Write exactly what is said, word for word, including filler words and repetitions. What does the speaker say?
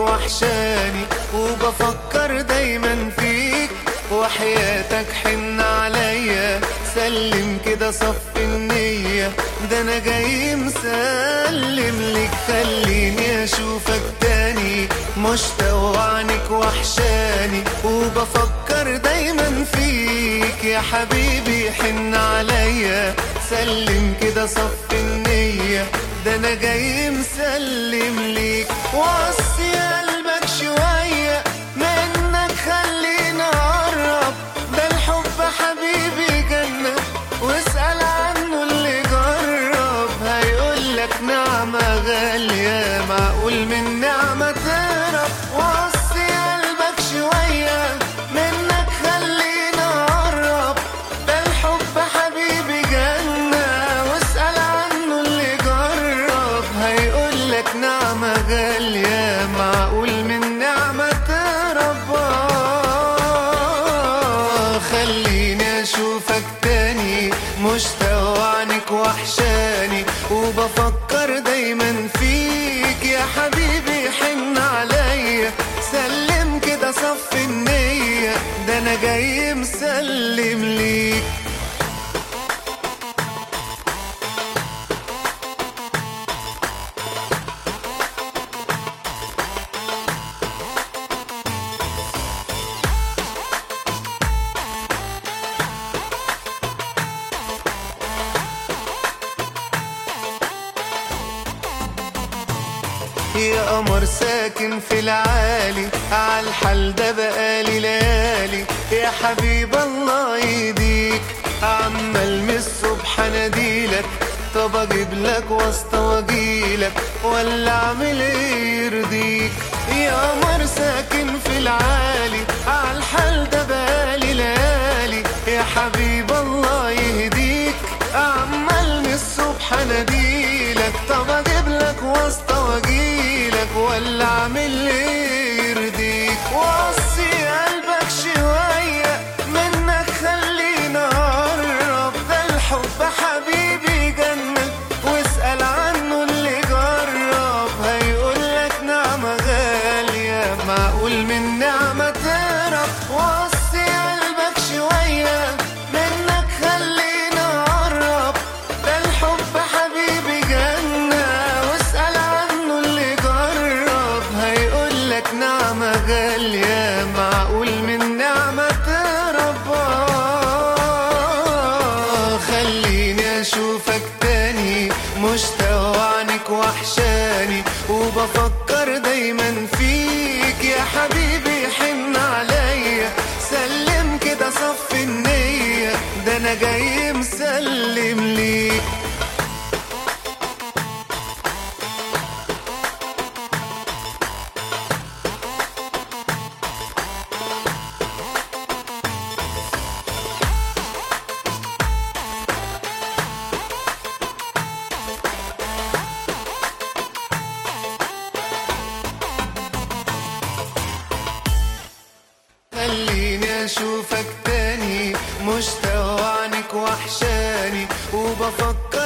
وحشاني وبفكر دايما فيك، وحياتك حن عليا سلم كده صف النية، ده انا جاي مسلم لك. خليني اشوفك تاني مشتاق وعنك وحشاني وبفكر دايما فيك، يا حبيبي حن عليا سلم كده صف النية، ده انا جاي مسلم ليك. وصي قلبك شوية منك خلينا اقرب، ده الحب حبيبي جنة واسأل عنه اللي جرب، هيقولك نعمة غالية معقول من نعمة تهرب. وصي قلبك شوية منك خلينا اقرب، ده الحب حبيبي جنة واسأل عنه اللي جرب، هيقولك نعمة غالية معقول من نعمة تهرب. خليني اشوفك تاني مشتاق وعنك وحشاني وبفكر دايما فيك، يا حبيبي حن عليا سلم كده صف النية، ده انا جاي مسلم ليك. يا قمر ساكن في العالي عالحال ده بقالي ليالي، يا حبيب الله يهديك عمال من الصبح اناديلك، طب اجيب لك واسطة واجيلك ولا اعمل ايه يرضيك. يا قمر ساكن في العالي عالحال ده بقالي ليالي، يا حبيب الله يهديك عمال من الصبح اناديلك، طب اجيب لك واسطة واجيلك ولا اعمل ايه يرضيك. وصي قلبك شوية منك خلينا اقرب، ده الحب حبيبي جنة واسأل عنه اللي جرب، هيقولك نعمة غالية معقول من نعمة تهرب. وصي قلبك شوية منك خلينا اقرب، ده الحب حبيبي جنة واسأل عنه اللي جرب، هيقولك نعمة غالية معقول من نعمة تهرب. خليني اشوفك تاني مشتاق وعنك وحشاني وبفكر دايما فيك، يا حبيبي حن عليا سلم كده صف النية، ده انا جاي مسلم ليك. خليني اشوفك تاني مشتاق وعنك وحشاني وبفكر